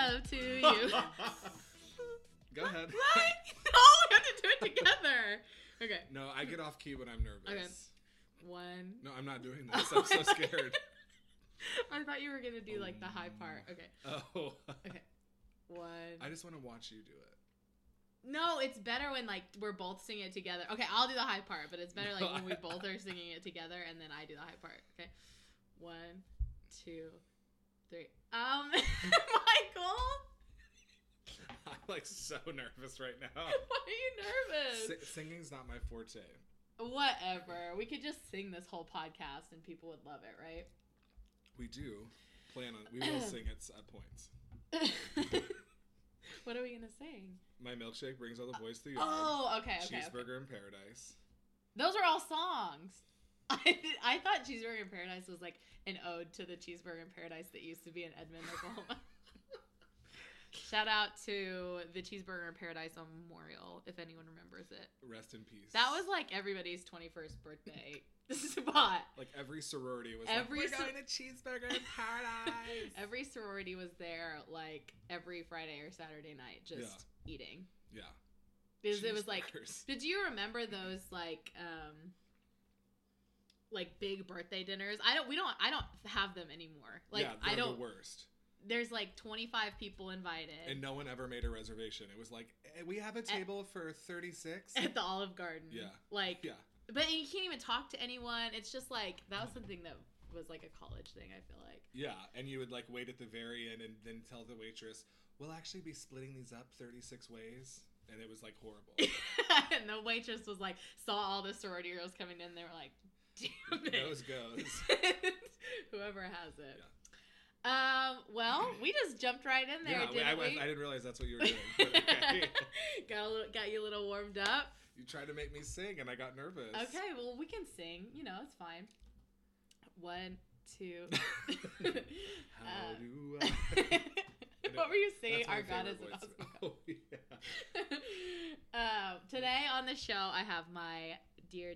love to you. Go ahead. Right? No, we have to do it together. Okay. No, I get off key when I'm nervous. Okay. 1. No, I'm not doing this. I'm so scared. I thought you were going to do like the high part. Okay. Oh. Okay. 1. I just want to watch you do it. No, it's better when like we're both singing it together. Okay, I'll do the high part, but it's better like when we both are singing it together and then I do the high part. Okay. 1, 2, 3. Michael. I'm like so nervous right now. Why are you nervous? Singing's not my forte. Whatever. We could just sing this whole podcast and people would love it, right? We do plan on. We will sing at points. What are we gonna sing? My milkshake brings all the boys to the yard. Oh, okay. Cheeseburger in Paradise. Those are all songs. I thought Cheeseburger in Paradise was like an ode to the Cheeseburger in Paradise that used to be in Edmond, Oklahoma. Shout out to the Cheeseburger in Paradise on Memorial, if anyone remembers it. Rest in peace. That was like everybody's 21st birthday spot. Like every sorority was we're going to Cheeseburger in Paradise. Every sorority was there like every Friday or Saturday night just eating. Yeah. Because it was like, did you remember those like big birthday dinners? I don't have them anymore. Like yeah, they're the worst. There's like 25 people invited. And no one ever made a reservation. It was like, hey, we have a table for 36. At the Olive Garden. Yeah. Like, yeah. But you can't even talk to anyone. It's just like, that was something that was like a college thing, I feel like. Yeah. And you would like wait at the very end and then tell the waitress, we'll actually be splitting these up 36 ways. And it was like horrible. And the waitress was like, saw all the sorority girls coming in. They were like, damn it. Those goes. Whoever has it. Yeah. Well, we just jumped right in there, didn't we? I didn't realize that's what you were doing. But okay. Got you a little warmed up. You tried to make me sing, and I got nervous. Okay, well, we can sing. You know, it's fine. 1, 2. How do I... What were you saying? That's my Our God is favorite an voice. awesome God. Oh, yeah. Today on the show, I have my dear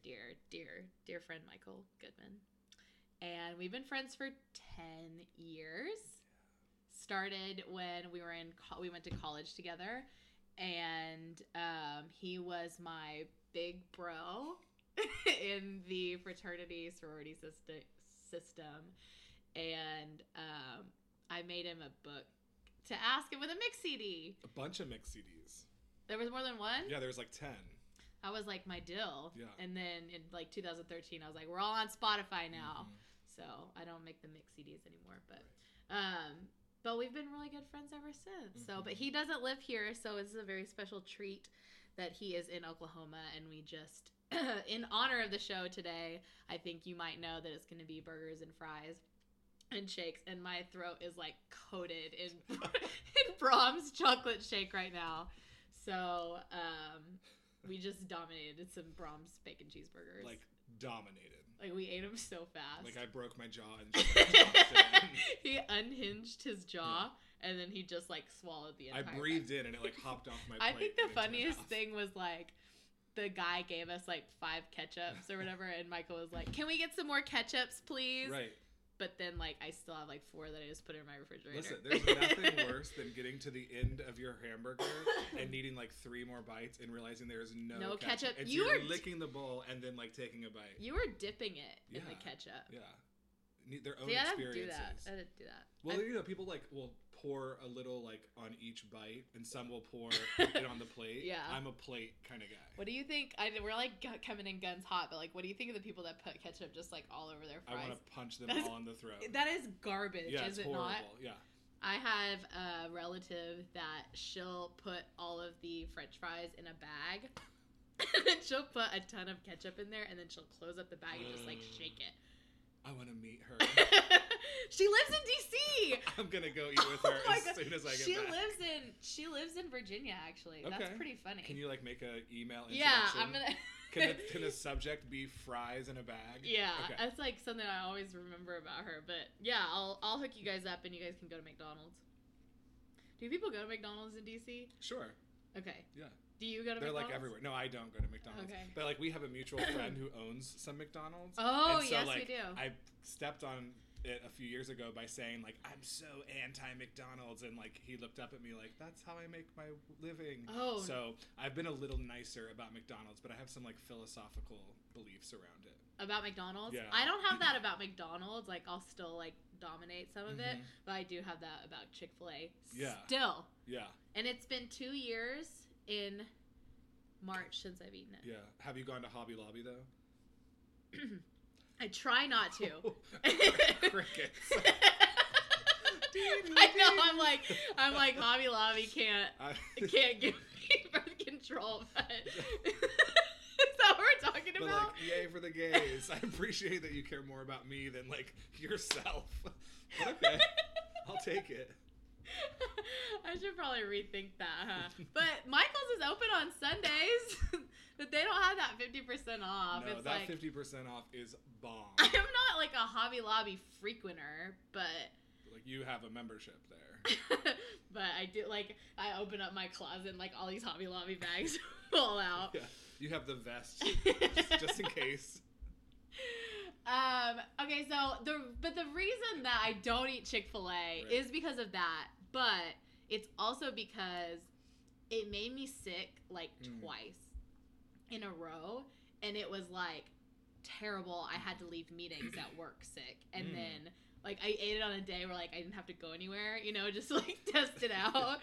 friend Michael Goodman. And we've been friends for 10 years. Started when we went to college together. And he was my big bro in the fraternity sorority system. And I made him a book to ask him with a mix CD. A bunch of mix CDs. There was more than one? Yeah, there was like 10. That was like my deal. Yeah. And then in like 2013, I was like, we're all on Spotify now. Mm-hmm. So I don't make the mix CDs anymore. But we've been really good friends ever since. Mm-hmm. So, but he doesn't live here. So it's a very special treat that he is in Oklahoma. And we just, in honor of the show today, I think you might know that it's going to be burgers and fries and shakes, and my throat is like coated in Brahms chocolate shake right now. So we just dominated some Brahms bacon cheeseburgers. Like dominated. Like we ate them so fast. Like I broke my jaw and just he unhinged his jaw and then he just like swallowed the entire I breathed in and it like hopped off my plate. I think the funniest thing was like the guy gave us like 5 ketchups or whatever, and Michael was like, "Can we get some more ketchups, please?" Right. But then, like, I still have, like, 4 that I just put in my refrigerator. Listen, there's nothing worse than getting to the end of your hamburger and needing, like, 3 more bites and realizing there's no ketchup. And you you're were licking the bowl and then, like, taking a bite. You were dipping it in the ketchup. Yeah. Their own I experiences. I didn't do that. Well, you know, people, like, will pour a little, like, on each bite, and some will pour it on the plate. Yeah. I'm a plate kind of guy. What do you think? We're, like, coming in guns hot, but, like, what do you think of the people that put ketchup just, like, all over their fries? I want to punch them all in the throat. That is garbage, is it horrible. not? Yeah. I have a relative that she'll put all of the French fries in a bag, and then she'll put a ton of ketchup in there, and then she'll close up the bag and just, like, shake it. I want to meet her. She lives in D.C. I'm gonna go eat with her as soon as I get back. She lives in Virginia, actually. Okay. That's pretty funny. Can you like make a email introduction? Yeah, I'm gonna. Can the subject be fries in a bag? Yeah, okay. That's like something I always remember about her. But yeah, I'll hook you guys up and you guys can go to McDonald's. Do people go to McDonald's in D.C.? Sure. Okay. Yeah. Do you go to They're McDonald's? like everywhere. No, I don't go to McDonald's. Okay. But like we have a mutual friend who owns some McDonald's. Oh, and so, yes, like, we do. I stepped on it a few years ago by saying, like, I'm so anti-McDonald's, and, like, he looked up at me like, that's how I make my living. Oh. So I've been a little nicer about McDonald's, but I have some, like, philosophical beliefs around it. About McDonald's? Yeah. I don't have that about McDonald's. Like, I'll still, like, dominate some of it, but I do have that about Chick-fil-A. Yeah. Still. Yeah. And it's been 2 years in March since I've eaten it. Yeah. Have you gone to Hobby Lobby, though? I try not to. Crickets. I know. I'm like Hobby Lobby can't give me birth control, but is that what we're talking but about? Like, yay for the gays. I appreciate that you care more about me than like yourself. But okay, I'll take it. I should probably rethink that, huh? But Michael's is open on Sundays. But they don't have that 50% off. No, it's that like, 50% off is bomb. I'm not like a Hobby Lobby frequenter, but like you have a membership there. But I do, like, I open up my closet and like all these Hobby Lobby bags fall out. Yeah, you have the vest just in case. Okay, so the reason that I don't eat Chick-fil-A is because of that, but it's also because it made me sick like twice in a row, and it was like terrible. I had to leave meetings at work sick, and then like I ate it on a day where like I didn't have to go anywhere, you know, just like test it out.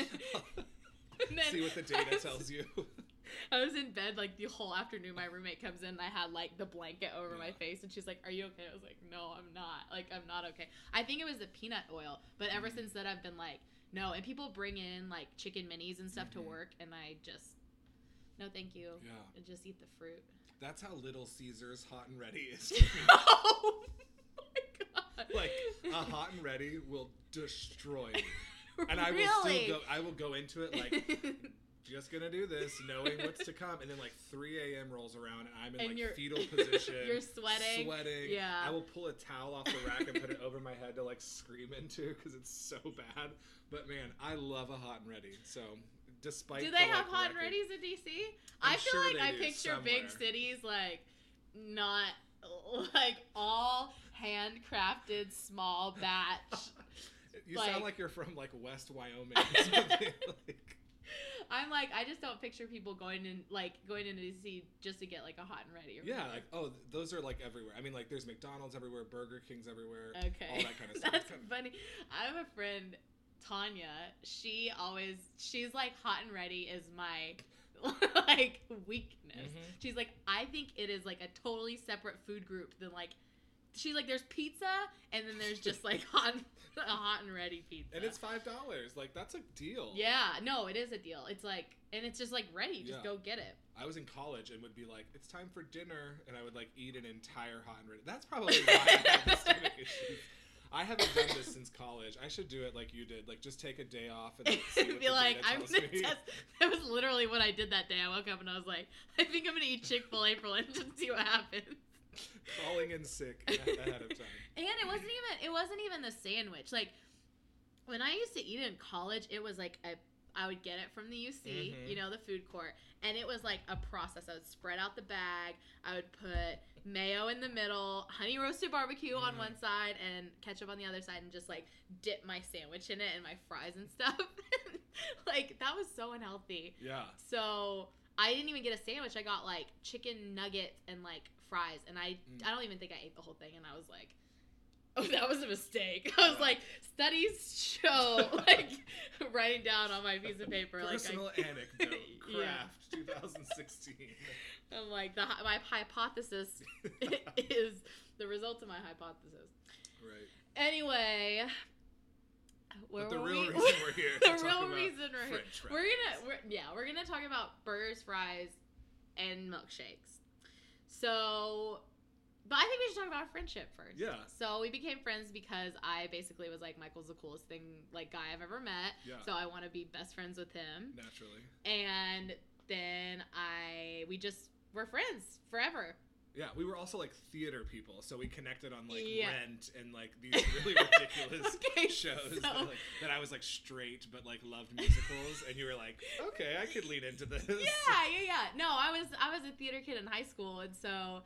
And then see what the data tells you. I was in bed like the whole afternoon. My roommate comes in and I had like the blanket over my face, and she's like, "Are you okay?" I was like, "No, I'm not. Like, I'm not okay." I think it was the peanut oil, but ever since then I've been like, no. And people bring in like chicken minis and stuff to work, and I just, no, thank you. Yeah. And just eat the fruit. That's how Little Caesars Hot and Ready is. Oh my god! Like a Hot and Ready will destroy you, and Really? I will go into it like. Just gonna do this, knowing what's to come, and then like 3 a.m. rolls around, and I'm in like fetal position. You're sweating. Yeah. I will pull a towel off the rack and put it over my head to like scream into because it's so bad. But man, I love a Hot and Ready. So despite do they have Hot and Ready's in DC? I feel sure like I picture big somewhere. cities like not like all handcrafted small batch. You like, sound like you're from like West Wyoming or something. Like. I'm like, I just don't picture people going into DC just to get like a Hot and Ready. Or yeah, like those are like everywhere. I mean, like there's McDonald's everywhere, Burger King's everywhere, okay, all that kind of stuff. That's funny. I have a friend, Tanya. She's like, Hot and Ready is my like weakness. She's like, I think it is like a totally separate food group than like. She's like, there's pizza, and then there's just like a hot and ready pizza. And it's $5. Like, that's a deal. Yeah, no, it is a deal. It's like, and it's just like ready. Just go get it. I was in college and would be like, it's time for dinner, and I would like eat an entire hot and ready. That's probably why I have the stomach issues. I haven't done this since college. I should do it like you did. Like, just take a day off and see what be the like, data I'm tells gonna me. test. That was literally what I did that day. I woke up and I was like, I think I'm gonna eat Chick-fil-A for lunch and see what happens. Calling in sick ahead of time. And it wasn't even the sandwich. Like when I used to eat it in college, it was like I would get it from the UC, you know, the food court, and it was like a process. I would spread out the bag, I would put mayo in the middle, honey roasted barbecue on one side, and ketchup on the other side, and just like dip my sandwich in it and my fries and stuff. Like that was so unhealthy. Yeah. So I didn't even get a sandwich. I got like chicken nuggets and like fries, and I don't even think I ate the whole thing, and I was like, oh, that was a mistake. I was like, studies show, like writing down on my piece of paper, personal anecdote, Craft 2016. I'm like, my hypothesis is the result of my hypothesis. Right. Anyway, but the real reason we're here. The real reason we're here. We're gonna talk about burgers, fries, and milkshakes. So, but I think we should talk about our friendship first. Yeah. So we became friends because I basically was like, Michael's the coolest guy I've ever met. Yeah. So I want to be best friends with him. Naturally. And then we're friends forever. Yeah, we were also like theater people, so we connected on like Rent and like these really ridiculous shows that I was like straight but like loved musicals, and you were like, okay, I could lean into this. Yeah. No, I was a theater kid in high school, and so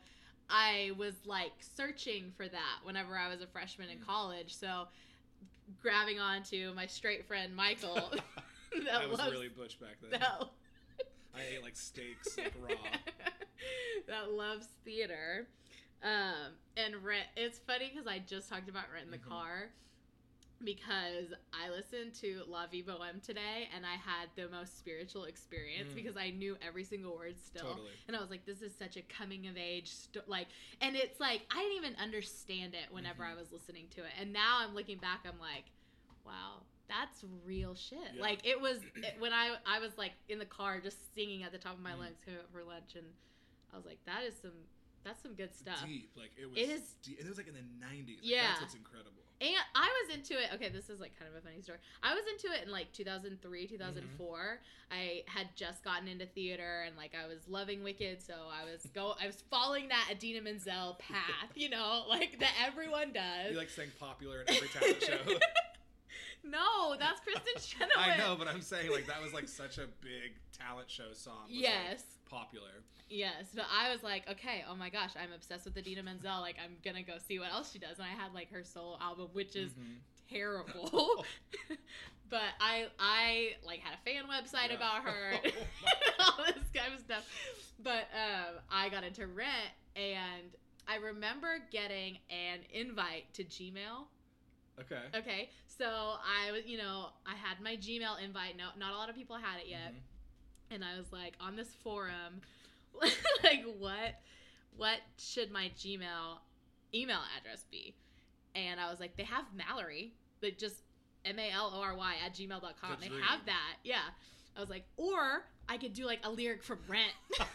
I was like searching for that whenever I was a freshman in college. So grabbing onto my straight friend Michael. That was really butch back then. I ate like steaks, like raw. That loves theater. And Rent. It's funny because I just talked about Rent in the car. Because I listened to La Vie Boheme today, and I had the most spiritual experience because I knew every single word still. Totally. And I was like, this is such a coming of age, and it's like, I didn't even understand it whenever I was listening to it. And now I'm looking back, I'm like, wow, that's real shit. Yeah. Like, it was, when I was like in the car just singing at the top of my lungs for lunch, and I was like, that's some good stuff. Deep. Like, it was deep. And it was like in the 90s. Like, yeah. That's what's incredible. And I was into it. Okay, this is like kind of a funny story. I was into it in like 2003, 2004. I had just gotten into theater and like I was loving Wicked, so I was following that Idina Menzel path, you know, like that everyone does. You like sang Popular at every talent show. No, that's Kristen Chenoweth. I know, but I'm saying like that was like such a big talent show song. Yes. Like, popular. Yes, but I was like, okay, oh my gosh, I'm obsessed with Idina Menzel. Like, I'm gonna go see what else she does. And I had like her solo album, which is terrible. But I like had a fan website about her, all this kind of stuff. But I got into Rent, and I remember getting an invite to Gmail. Okay. So I was, I had my Gmail invite. No, not a lot of people had it yet. And I was like on this forum, like what should my Gmail email address be? And I was like, they have Mallory, like just MALORY@gmail.com. They have that. Yeah. I was like, or I could do like a lyric from Rent.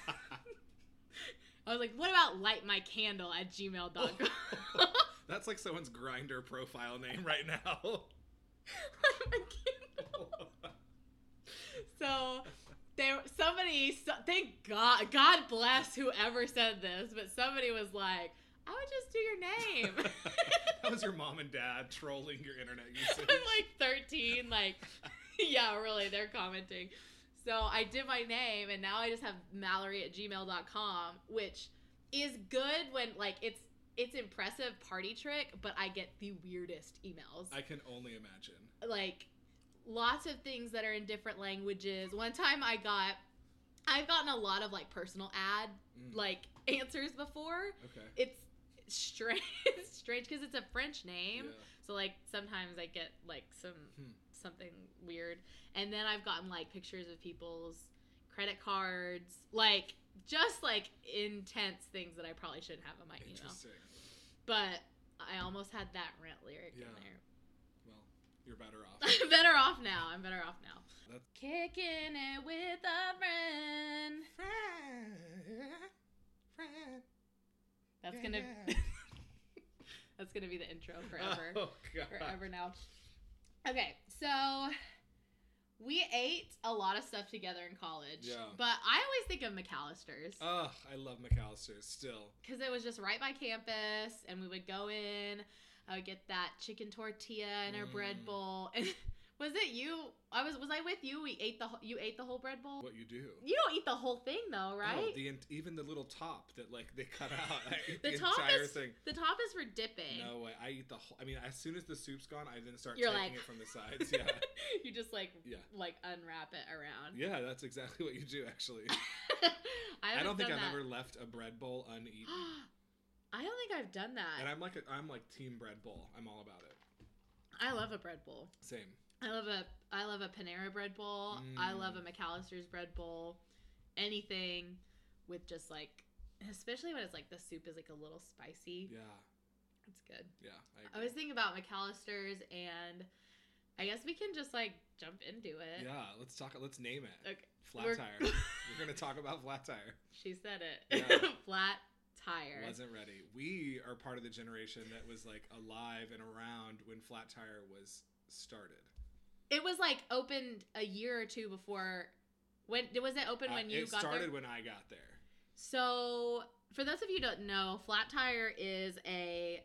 I was like, what about lightmycandle@gmail.com? That's like someone's Grindr profile name right now. So thank God bless whoever said this, but somebody was like, I would just do your name. That was your mom and dad trolling your internet usage. I'm like 13, like, yeah, really, they're commenting. So I did my name, and now I just have Mallory@gmail.com, which is good when, like, it's impressive party trick, but I get the weirdest emails. I can only imagine. Like, lots of things that are in different languages. One time I've gotten a lot of, like, personal ad, like, answers before. Okay. It's strange because it's a French name. Yeah. So, like, sometimes I get, like, something weird. And then I've gotten, like, pictures of people's credit cards. Like, just, like, intense things that I probably shouldn't have on my email. But I almost had that Rent lyric in there. Well, you're better off. I'm better off now. That's... Kicking it with a friend. That's gonna be the intro forever. Oh, God. Forever now. Okay, so we ate a lot of stuff together in college. Yeah. But I always think of McAllister's. Oh, I love McAllister's still. Because it was just right by campus, and we would go in. I would get that chicken tortilla in our bread bowl. And was it you? Was I with you? You ate the whole bread bowl? What you do? You don't eat the whole thing though, right? Oh, even the little top that like they cut out. I eat the entire thing. The top is for dipping. No way. I eat the whole. I mean, as soon as the soup's gone, I then start taking it from the sides. Yeah. You just like unwrap it around. Yeah, that's exactly what you do actually. I don't think I've ever left a bread bowl uneaten. I don't think I've done that. And I'm like team bread bowl. I'm all about it. I love a bread bowl. Same. I love a Panera bread bowl. I love a McAllister's bread bowl. Anything with just like, especially when it's like the soup is like a little spicy. Yeah. It's good. Yeah. I was thinking about McAllister's, and I guess we can just like jump into it. Yeah. Let's name it. Okay. Flat Tire. We're going to talk about Flat Tire. She said it. Yeah. Flat Tire. Wasn't ready. We are part of the generation that was like alive and around when Flat Tire was started. It was like opened a year or two before. When was it open? When you got there? It started when I got there. So, for those of you who don't know, Flat Tire is a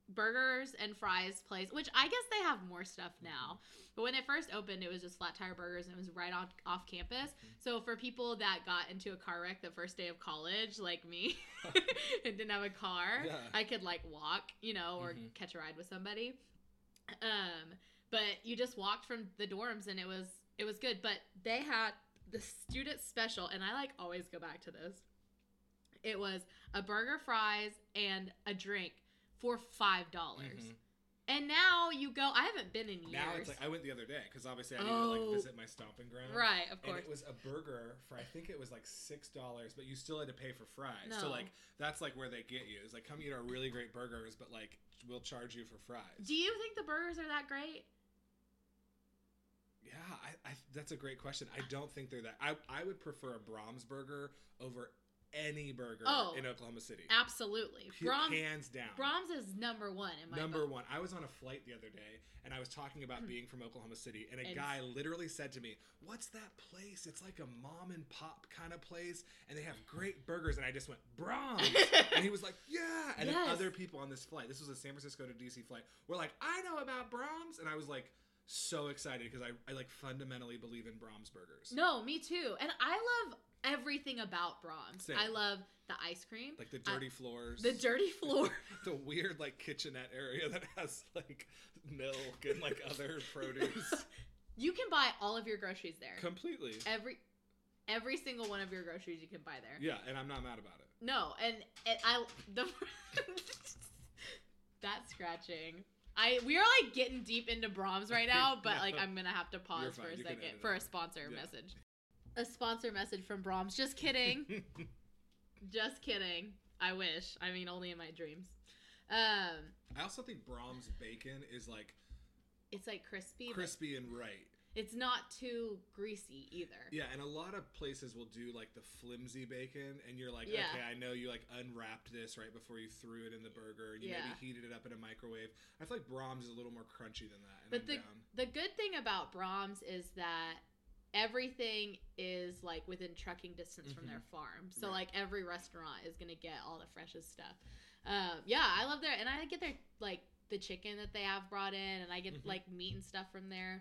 burgers and fries place, which I guess they have more stuff now. But when it first opened, it was just Flat Tire Burgers, and it was right off campus. So for people that got into a car wreck the first day of college, like me, and didn't have a car, I could like walk, you know, or catch a ride with somebody. But you just walked from the dorms, and it was good. But they had the student special, and I like always go back to this. It was a burger, fries, and a drink for $5. And now you go, I haven't been in years. Now it's like, I went the other day because obviously I needed to like visit my stomping ground. Right, of course. And it was a burger for, I think it was like $6, but you still had to pay for fries. No. So like, that's like where they get you. It's like, come eat our really great burgers, but like, we'll charge you for fries. Do you think the burgers are that great? Yeah, I that's a great question. I don't think they're that. I would prefer a Brahms burger over any burger in Oklahoma City. Absolutely. Hands down. Brahms is number one in my Number book. one. I was on a flight the other day, and I was talking about being from Oklahoma City, and a guy literally said to me, "What's that place? It's like a mom and pop kind of place, and they have great burgers." And I just went, "Brahms." And he was like, "Yeah." And then other people on this flight, this was a San Francisco to DC flight, were like, "I know about Brahms." And I was like, so excited because I like fundamentally believe in Brahms burgers. No, me too. And I love everything about Brahms. Same. I love the ice cream. Like the dirty floors. The dirty floor. The weird like kitchenette area that has like milk and like other produce. You can buy all of your groceries there. Completely. Every single one of your groceries you can buy there. Yeah, and I'm not mad about it. No, and that scratching. We are like getting deep into Brahms right now, but like I'm gonna have to pause for a second for a sponsor message. A sponsor message from Brahms. Just kidding. Just kidding. I wish. I mean, only in my dreams. I also think Brahms bacon is like it's like crispy and right. It's not too greasy either. Yeah, and a lot of places will do like the flimsy bacon, and you're like, okay, I know you like unwrapped this right before you threw it in the burger, and you maybe heated it up in a microwave. I feel like Brahms is a little more crunchy than that. And but the good thing about Brahms is that everything is like within trucking distance from their farm. So like every restaurant is gonna get all the freshest stuff. Yeah, I love their, and I get their like the chicken that they have brought in, and I get like meat and stuff from there.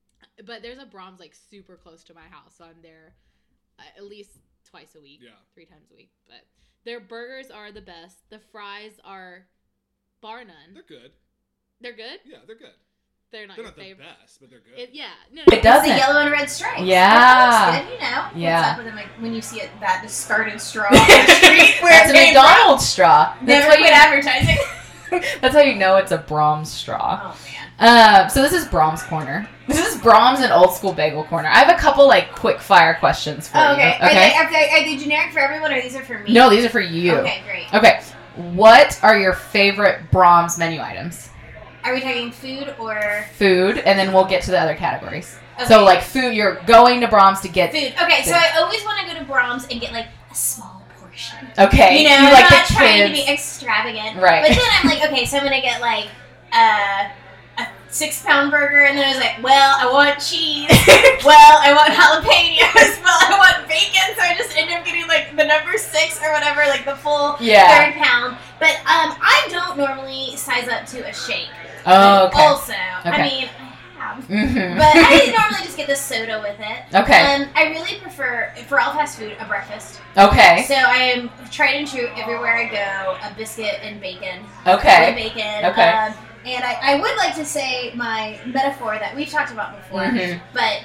But there's a Brahms like super close to my house, so I'm there at least twice a week, 3 times a week. But their burgers are the best. The fries are bar none. They're good. They're good? Yeah, they're good. They're not your favorite. The best, but they're good. No. It does the yellow and red stripes. Yeah. Good, you know. Yeah. What's up with them? Like when you see that discarded straw on the street where That's a McDonald's straw. Never quit advertising. That's how you know it's a Brahms straw. Oh man. So this is Brahms Corner. This is Brahms and Old School Bagel Corner. I have a couple like quick fire questions for you. Okay. Okay. Are they generic for everyone, or these are for me? No, these are for you. Okay, great. Okay. What are your favorite Brahms menu items? Are we talking food or Food, and then we'll get to the other categories. Okay. So like food, you're going to Brahms to get food? Okay, so food. I always want to go to Brahms and get like a small portion. Okay. You know, you I'm like not the trying to kids. be extravagant. Right. But then I'm like, okay, so I'm gonna get like a 6-pound burger, and then I was like, well, I want cheese. Well, I want jalapenos. Well, I want bacon. So I just end up getting like the number 6 or whatever, like the full 3rd pound. But I don't normally size up to a shake. Oh, okay. Also, Okay. I mean, I have. Mm-hmm. But I normally just get the soda with it. Okay. I really prefer, for all fast food, a breakfast. Okay. So I am tried and true everywhere I go, a biscuit and bacon. Okay. Bacon. Okay. And I would like to say my metaphor that we've talked about before, but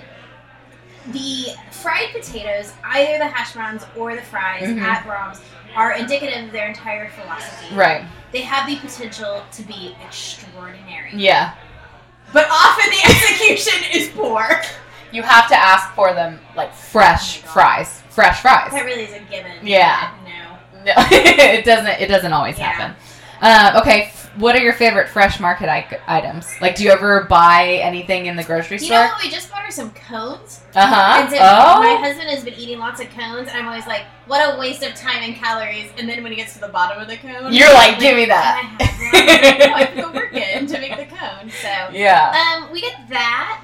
the fried potatoes, either the hash browns or the fries at Brahms, are indicative of their entire philosophy. Right. They have the potential to be extraordinary. Yeah. But often the execution is poor. You have to ask for them like fresh fries. Fresh fries. That really is a given. Yeah. No. No, it doesn't always happen. Okay. What are your favorite fresh market items? Like, do you ever buy anything in the grocery store? You know what? We just bought her some cones. Uh-huh. And so my husband has been eating lots of cones, and I'm always like, what a waste of time and calories. And then when he gets to the bottom of the cone, you're like, give me that. Can I have one? No, I feel working to make the cone. So yeah. We get that.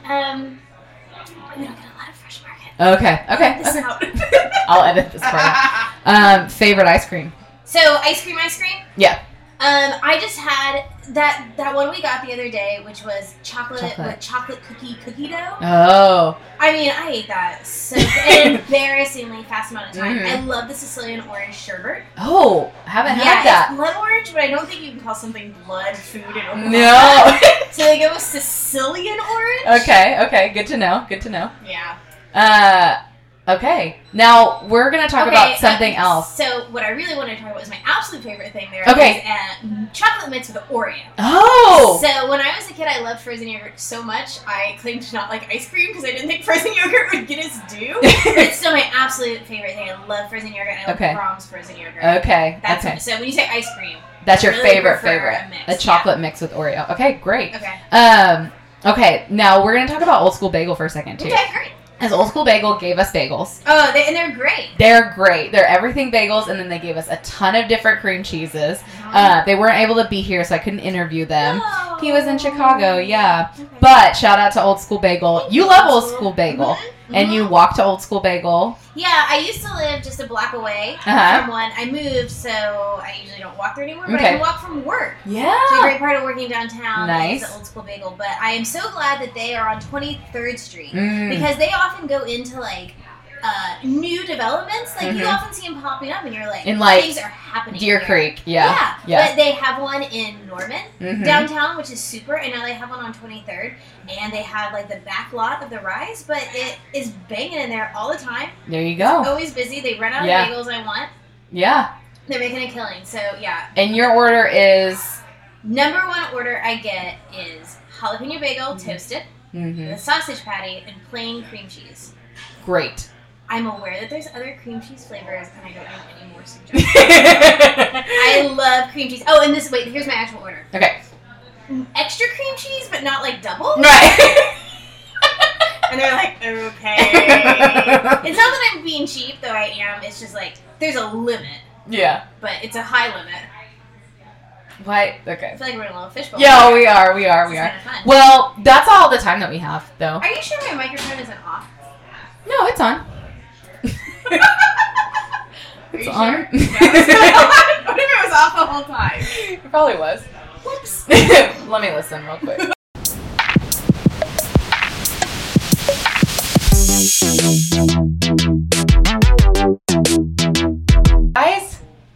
We don't get a lot of fresh market. Okay. This out. I'll edit this part. Favorite ice cream? So ice cream. Yeah. I just had that one we got the other day, which was chocolate with chocolate cookie dough. Oh. I mean, I ate that so an embarrassingly fast amount of time. Mhm. I love the Sicilian orange sherbet. Oh, haven't had that. It's blood orange, but I don't think you can call something blood food in Oklahoma. No. So they go with Sicilian orange. Okay, good to know. Yeah. Okay. Now we're gonna talk about something else. So what I really wanted to talk about was my absolute favorite thing there. Okay. Is chocolate mix with Oreo. Oh. So when I was a kid, I loved frozen yogurt so much. I claimed to not like ice cream because I didn't think frozen yogurt would get its due. But it's still my absolute favorite thing. I love frozen yogurt. I love Brahms frozen yogurt. Okay. So when you say ice cream, that's your I really favorite. A mix. A chocolate mix with Oreo. Okay, great. Okay. Okay. Now we're gonna talk about Old School Bagel for a second too. Okay, great. As Old School Bagel gave us bagels. Oh, and they're great. They're great. They're everything bagels, and then they gave us a ton of different cream cheeses. They weren't able to be here, so I couldn't interview them. Oh. He was in Chicago, yeah. Okay. But shout out to Old School Bagel. You love Old School Bagel, Mm-hmm. and you walk to Old School Bagel. Yeah, I used to live just a block away Uh-huh. from one. I moved, so I usually don't walk there anymore, but Okay. I can walk from work. Yeah. It's a great part of working downtown. Nice. Is the Old School Bagel, but I am so glad that they are on 23rd Street Mm. because they often go into like new developments. Like you Mhm. often see them popping up, and you're like, In, like, things are happening. Deer here. Creek, yeah. But they have one in Norman Mhm. downtown, which is super, and now they have one on 23rd, and they have like the back lot of the Rise, but it is banging in there all the time. There you go. Always busy. They run out Yeah. of bagels I want. Yeah. They're making a killing. So yeah, And your order is. number one order I get is jalapeno bagel toasted, Mhm. with a sausage patty, and plain cream cheese. Great. I'm aware that there's other cream cheese flavors, and I don't have any more suggestions. I love cream cheese. Oh, and here's my actual order. Okay. Extra cream cheese, but not like double. Right. And they're like, okay. It's not that I'm being cheap, though I am. It's just like, there's a limit, Yeah. but it's a high limit. What? Okay. I feel like we're in a little fishbowl. Yeah, we are. This is kind of fun. Well, that's all the time that we have, though. Are you sure my microphone isn't off? No, it's on. Are It's you on. sure? No, it's not on. What if it was off the whole time? It probably was. Whoops. Let me listen real quick. Guys?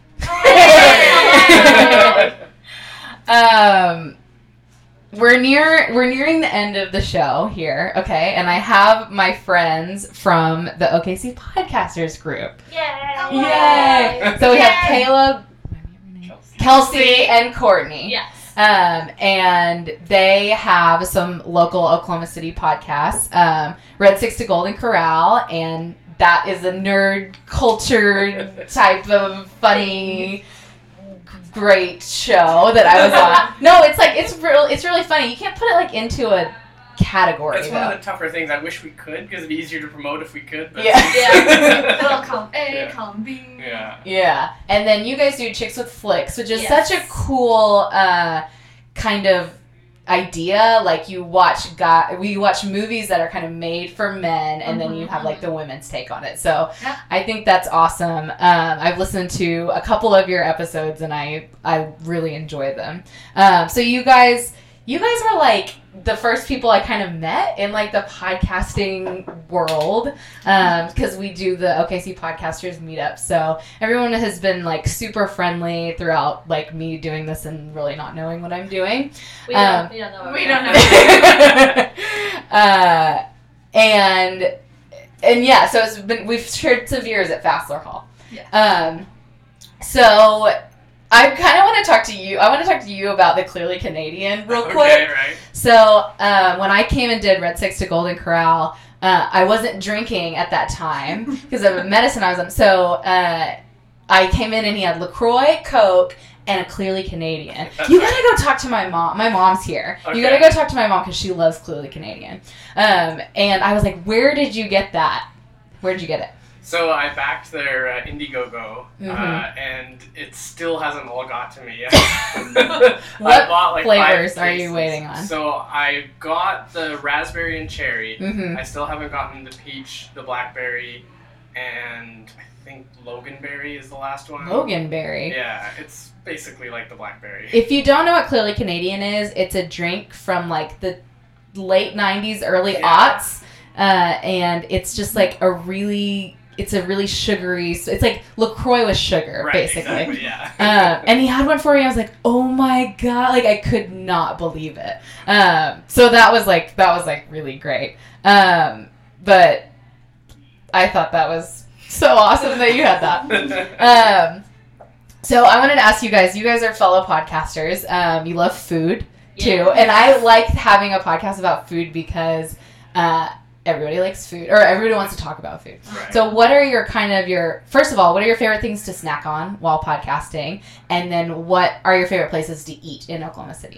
We're nearing the end of the show here, okay? And I have my friends from the OKC Podcasters group. Yay! Yay! So we have Caleb, Kelsey, and Courtney. Yes. And they have some local Oklahoma City podcasts. Red 6 to Golden Corral, and that is a nerd culture type of funny, great show that I was on. No, it's really funny. You can't put it like into a category. That's one of the tougher things. I wish we could because it'd be easier to promote if we could. But Yeah. Little column A, Yeah. column B. Yeah. Yeah, and then you guys do Chicks with Flicks, which is Yes. such a cool kind of idea. Like you watch movies that are kind of made for men, and then you have like the women's take on it. So Yeah. I think that's awesome. I've listened to a couple of your episodes, and I really enjoy them. So you guys were like the first people I kind of met in like the podcasting world, because we do the OKC Podcasters meetup. So everyone has been like super friendly throughout like me doing this and really not knowing what I'm doing. We don't know. We We don't don't know. know. And yeah, so we've shared some beers at Fassler Hall. Yeah. So I kind of want to talk to you. I want to talk to you about the Clearly Canadian real quick. Okay, right. So when I came and did Red 6 to Golden Corral, I wasn't drinking at that time because of the medicine I was on. So I came in and he had LaCroix, Coke, and a Clearly Canadian. You gotta go talk to my mom. My mom's here. Okay. You gotta go talk to my mom because she loves Clearly Canadian. And I was like, where did you get that? Where did you get it? So I backed their Indiegogo, Mhm. And it still hasn't all got to me yet. What I bought, like, flavors 5 are you cases. waiting on? So I got the raspberry and cherry. Mm-hmm. I still haven't gotten the peach, the blackberry, and I think Loganberry is the last one. Loganberry. Yeah, it's basically like the blackberry. If you don't know what Clearly Canadian is, it's a drink from like the late 90s, early aughts. And it's just like it's a really sugary, it's like LaCroix with sugar, Right, basically. exactly, yeah. And he had one for me. I was like, oh my God. Like, I could not believe it. So that was really great. But I thought that was so awesome that you had that. So I wanted to ask you guys are fellow podcasters. You love food too. Yeah. And I like having a podcast about food because everybody likes food, or everybody wants to talk about food. Right. So what are first of all, what are your favorite things to snack on while podcasting? And then what are your favorite places to eat in Oklahoma City?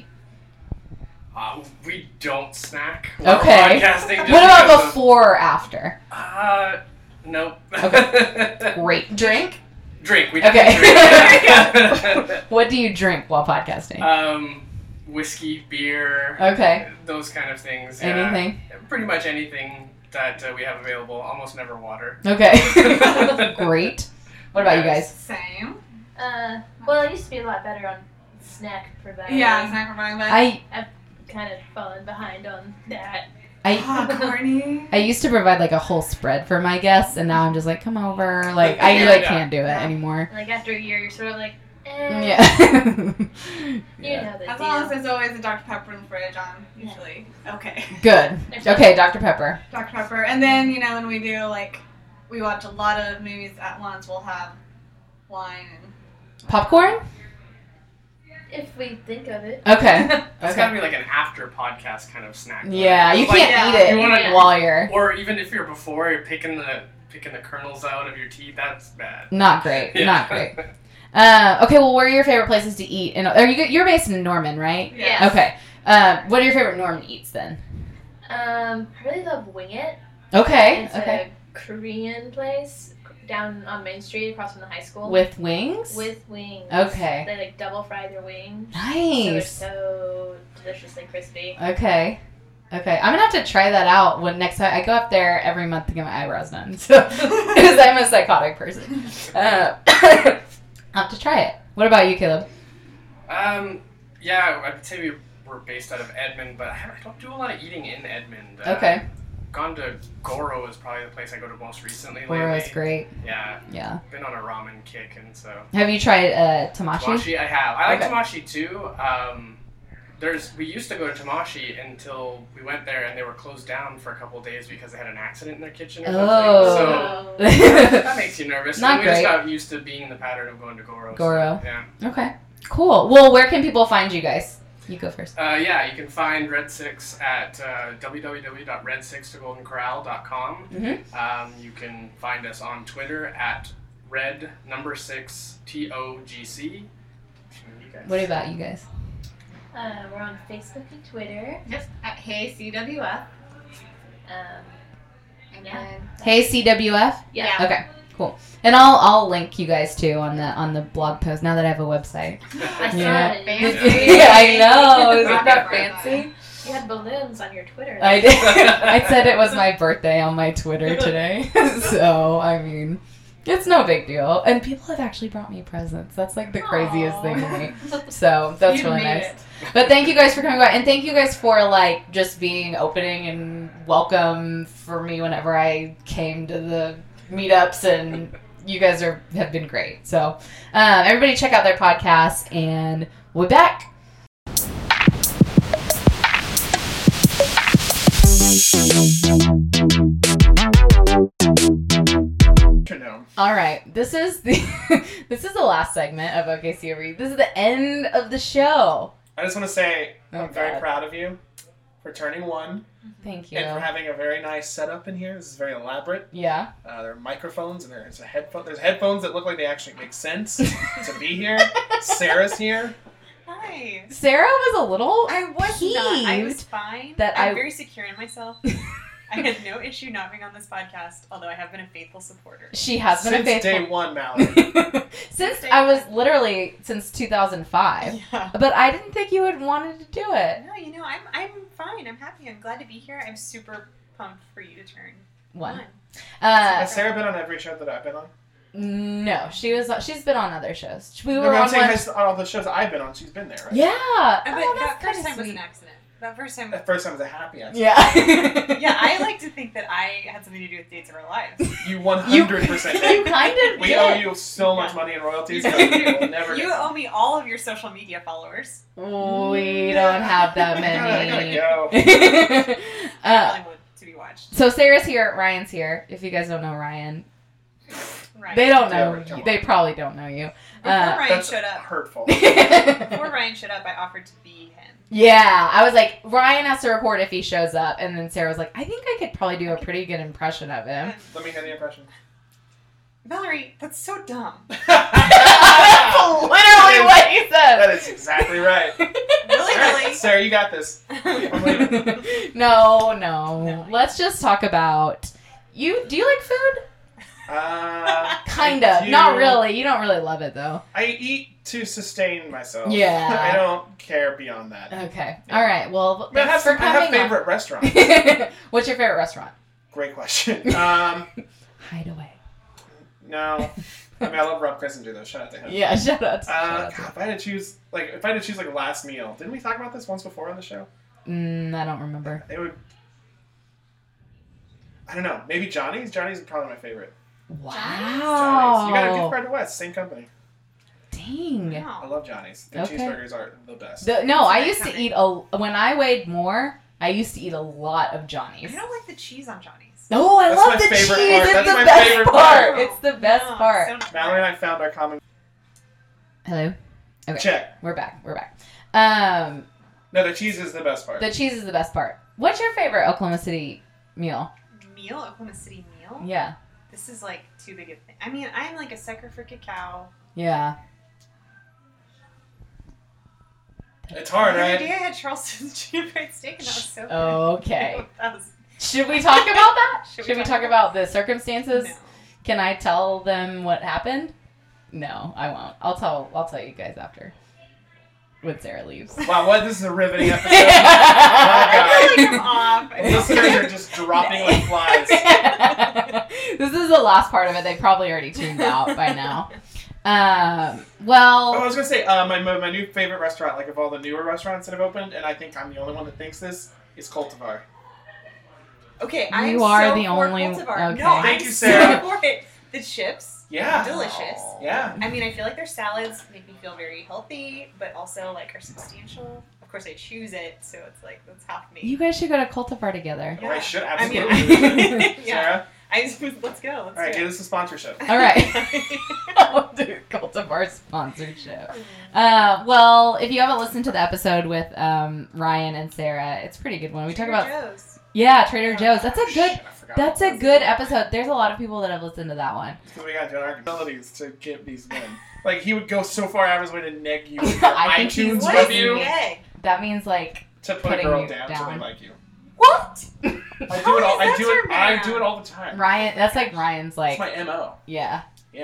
We don't snack while Okay. podcasting. just What about because of- before or after? Nope. Okay. Great. Drink? Drink. We Okay. drink. What do you drink while podcasting? Whiskey, beer. Okay. Those kind of things. Yeah. Anything? Pretty much anything that we have available. Almost never water. Okay. Great. What about you guys? Same. Well, I used to be a lot better on snack providing. Yeah, snack providing, but I Kind of fallen behind on that. corny. I used to provide like a whole spread for my guests, and now I'm just like, come over. Like I Yeah. can't do it anymore. Like after a year, you're sort of like, Yeah. You know the As deal. long as there's always a Dr. Pepper in the fridge, I'm usually okay. Good. Okay, Dr. Pepper. Dr. Pepper. And then, when we do, we watch a lot of movies at once, we'll have wine and... Popcorn? If we think of it. Okay. That's gotta be like an after podcast kind of snack. Yeah, you Like, can't eat it you wanna- while you're... Or even if you're before, you're picking the kernels out of your teeth. That's bad. Not great. Yeah. Not great. Okay, well, where are your favorite places to eat? You're based in Norman, right? Yeah. Okay. What are your favorite Norman eats then? I really love Wing It. Okay. It's Okay. a Korean place down on Main Street across from the high school. With wings? With wings. Okay. They double fry their wings. Nice. So they're so deliciously crispy. Okay. Okay. I'm gonna have to try that out when next time I go up there every month to get my eyebrows done. So because I'm a psychotic person. I'll have to try it. What about you, Caleb? Yeah, I'd say we're based out of Edmond, but I don't do a lot of eating in Edmond. Okay. Gone to Goro is probably the place I go to most recently lately. Goro's great. Yeah. Yeah. Been on a ramen kick, and so. Have you tried Tamashi? Tamashi, I have. I like Okay. Tamashi too. We used to go to Tamashi until we went there and they were closed down for a couple of days because they had an accident in their kitchen or Oh. something. So that makes you nervous. Not and we great. just got used to being in the pattern of going to Goro. Goro. So, yeah. Okay. Cool. Well, where can people find you guys? You go first. Yeah, you can find Red Six at www.red6togoldencorral.com. Mm-hmm. You can find us on Twitter at red6TOGC. What about you guys? We're on Facebook and Twitter. Yes, at Hey CWF. And Yeah. Hey CWF. Yeah. Okay. Cool. And I'll link you guys too on the blog post now that I have a website. I saw Yeah. it. Yeah, I know. Isn't that fancy? You had balloons on your Twitter. I did. I said it was my birthday on my Twitter today. So, I mean, it's no big deal. And people have actually brought me presents. That's like the craziest thing to me. So, that's You really made nice. it. But thank you guys for coming by. And thank you guys for, like, just being opening and welcome for me whenever I came to the meetups. And you guys have been great. So, everybody check out their podcast. And we'll be back. All right, this is the last segment of OKCOV. This is the end of the show. I just want to say Oh, I'm very God. proud of you for turning one Thank you. and for having a very nice setup in here. This is very elaborate. Yeah. There are microphones and there's a headphone. There's headphones that look like they actually make sense to be here. Sarah's here. Hi. Sarah was a little I was not. I was peeved fine. that I'm I- very secure in myself. I had no issue not being on this podcast, although I have been a faithful supporter. She has been Since a faithful. day one, Mallory. Since I was literally since 2005. Yeah. But I didn't think you had wanted to do it. No, I'm fine. I'm happy. I'm glad to be here. I'm super pumped for you to turn One. one. Has Sarah been on every show that I've been on? No, she's been on other shows. We No, were but I'm on saying one. on all the shows I've been on, she's been there, right? Yeah. But Oh, that that's first kinda time was sweet. an accident. That first time. That first time was a happy accident. Yeah. Yeah, I like to think that I had something to do with Dates of Our Lives. You 100% You did. kind of We did. owe you so much money in royalties. You but do. we'll never You get owe me all of your social media followers. We don't have that I gotta many. go. I really want to be watched. So Sarah's here, Ryan's here. If you guys don't know Ryan, Right. they don't know Yeah, you. come They on. probably don't know you. Before Ryan That's showed up. hurtful. Before Ryan showed up, I offered to be him. Yeah, I was like, Ryan has to record if he shows up, and then Sarah was like, I think I could probably do a pretty good impression of him. Let me hear the impression. Valerie, that's so dumb. That's literally what he That said. is exactly right. Really, All right, really? Sarah, you got this. I'm leaving. No. Let's just talk about you. Do you like food? Kind I of. do. Not really. You don't really love it though. I eat to sustain myself. Yeah. I don't care beyond that. Okay. All right. Well, I have, thanks for I have coming on. favorite restaurants. What's your favorite restaurant? Great question. Hideaway. No. I mean, I love Rob Kissinger though. Shout out to him. Yeah. Shout out. To, God, if I had to choose, like a last meal, didn't we talk about this once before on the show? I don't remember. It would. I don't know. Maybe Johnny's. Johnny's is probably my favorite. Wow. Johnny's. You got a gift card to West, same company. Dang. I Wow. love Johnny's. The Okay. cheeseburgers are the best. No, I That's used to coming. eat when I weighed more. I used to eat a lot of Johnny's. I don't like the cheese on Johnny's. No, I That's love my the cheese. favorite part. It's That's the my best favorite part. part. It's the best No, part. so not Mallory and I found our common Hello. Okay. check. We're back. No, the cheese is the best part. The cheese is the best part. What's your favorite Oklahoma City meal? Meal? Oklahoma City meal? Yeah. This is like too big a thing. I mean, I'm like a sucker for cacao. Yeah. It's hard, The other right? day I had Charleston's chicken fried steak and that was so good. Okay. That was, Should we talk about that? Should Should we we talk talk about the circumstances? no. Can I tell them what happened? No, I won't. I'll tell you guys after. When Sarah leaves. Wow, what? This is a riveting episode. I feel like I'm off. I feel Listeners like are just dropping like flies. This is the last part of it. They probably already tuned out by now. Oh, I Well, was gonna say my new favorite restaurant, like of all the newer restaurants that have opened, and I think I'm the only one that thinks this, is Cultivar. Okay, I'm You are so the for only- Cultivar. okay. No, Thank I'm you, Sarah. so for it. The chips, Yeah. delicious. Yeah. I mean, I feel like their salads make me feel very healthy, but also like are substantial. Of course, I choose it, so it's like that's half me. you guys should go to Cultivar together. Oh, I should I mean, absolutely. yeah. Sarah? Let's go. All right, do give it. us a sponsorship. All right. I'll do Cultivar sponsorship. Well, if you haven't listened to the episode with Ryan and Sarah, it's a pretty good one. We talk about Joe's. Trader Joe's. That's a good. Shit, I forgot That's about a good episode. There's a lot of people that have listened to that one. Because we got to our abilities to get these men. Like, he would go so far out of his way to neg you with your I think he's iTunes What is review egg? That means like to put a putting girl you down, so down. they like you. What? I do How it all. is I that do your it. I man? do it all the time. Ryan. That's like Ryan's like It's my MO. yeah.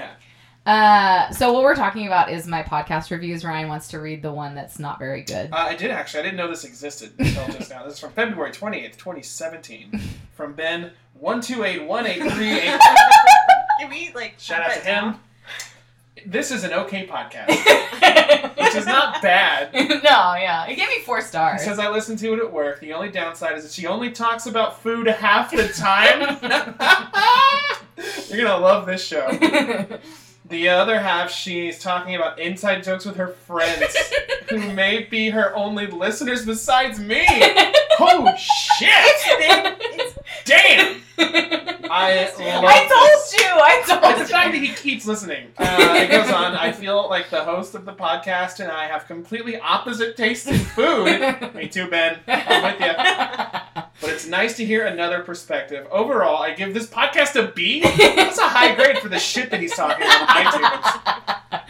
Yeah. So what we're talking about is my podcast reviews. Ryan wants to read the one that's not very good. I did actually. I didn't know this existed until just now. This is from February 28th, 2017. From Ben 1281838. Can we like Shout shut out to that him. down? This is an okay podcast, which is not bad. No, yeah. It gave me 4 He stars. says I listen to it at work. The only downside is that she only talks about food half the time. You're gonna love this show. The other half, she's talking about inside jokes with her friends, who may be her only listeners besides me. Oh shit! It's Damn! I love I this. told you. I It's the told fact that you. he keeps listening. It goes on. I feel like the host of the podcast and I have completely opposite tastes in food. Me too, Ben. I'm with you. But it's nice to hear another perspective. Overall, I give this podcast a B. That's a high grade for the shit that he's talking on iTunes.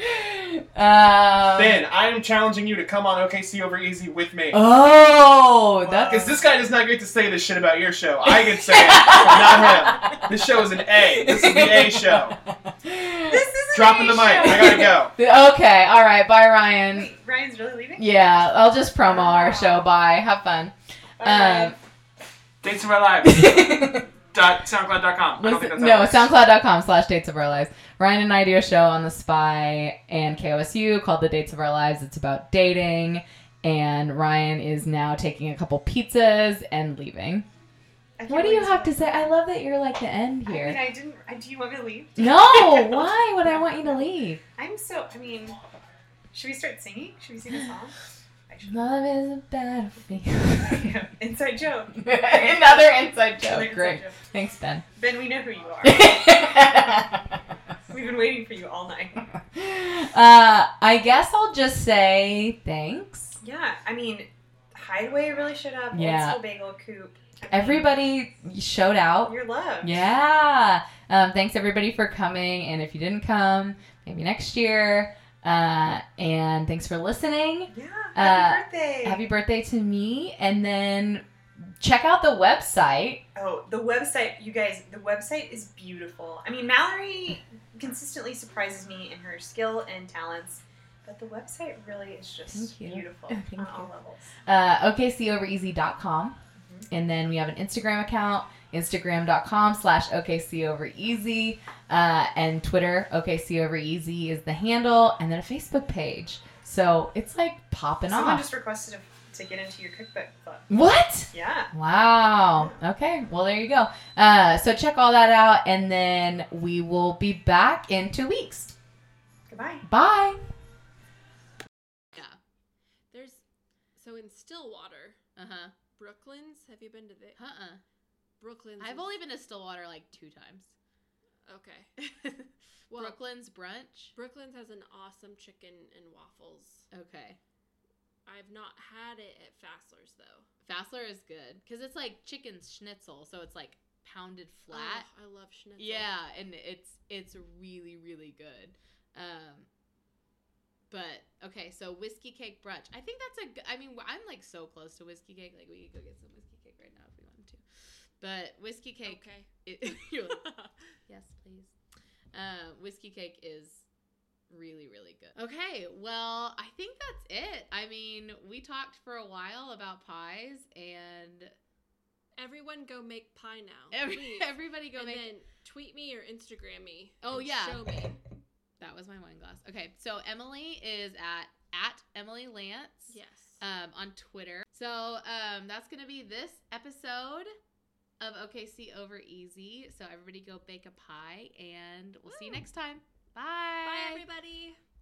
Ben, I am challenging you to come on OKC Over Easy with me. Oh, that's Because this guy does not get to say this shit about your show. I get to say it, not him. This show is an A. This is the A show. This is Dropping the mic. I gotta go. okay. All right. Bye, Ryan. Wait, Ryan's really leaving? Yeah, I'll just promo our show. Bye. Have fun. Bye. Thanks for my life. SoundCloud.com. I don't think that's No, how it works. SoundCloud.com/Dates of Our Lives. Ryan and I do a show on The Spy and KOSU called The Dates of Our Lives. It's about dating, and Ryan is now taking a couple pizzas and leaving. What do you have to say? I love that you're like the end here. I didn't. Do you want me to leave? No, why would I want you to leave? Should we start singing? Should we sing a song? Love is a battlefield. Inside joke. Another inside joke. Another inside Great. joke. Thanks, Ben. Ben, we know who you are. We've been waiting for you all night. I guess I'll just say thanks. Yeah, Hideaway really showed up. Yeah. Old School Bagel Coop. Everybody showed out. You're loved. Yeah. Thanks everybody for coming. And if you didn't come, maybe next year. And thanks for listening. Yeah. Happy birthday. Happy birthday to me. And then check out the website. Oh, the website, you guys, the website is beautiful. Mallory consistently surprises me in her skill and talents, but the website really is just beautiful on all levels. OKCovereasy.com. And then we have an Instagram account, Instagram.com/OKCovereasy. And Twitter, OKCovereasy is the handle. And then a Facebook page. So it's like popping Someone off. just requested to get into your cookbook club. What? Yeah. Wow. Okay. Well, there you go. So check all that out. And then we will be back in 2 weeks. Goodbye. Bye. Yeah. So in Stillwater, Uh-huh. Brooklands, have you been to the Uh-uh. Brooklands? I've only been to Stillwater like 2 times. Okay. Well, Brooklands brunch. Brooklands has an awesome chicken and waffles. Okay. I've not had it at Fassler's though. Fassler is good because it's like chicken schnitzel, so it's like pounded flat. Oh, I love schnitzel. Yeah, and it's really really good. But okay, so whiskey cake brunch. I think that's I'm like so close to whiskey cake. Like we could go get some whiskey cake right now if we wanted to. But whiskey cake. Okay. You're like, yes, please. Whiskey cake is really really good. Okay, well I think that's it. We talked for a while about pies, and Everyone go make pie now. please. Everybody go and make. then tweet me or Instagram me. Oh, and yeah. Show me. That was my wine glass. Okay, so Emily is at Emily Lance. Yes. On Twitter. So that's gonna be this episode of OKC Over Easy. So everybody go bake a pie, and we'll see you next time. Bye. Bye, everybody.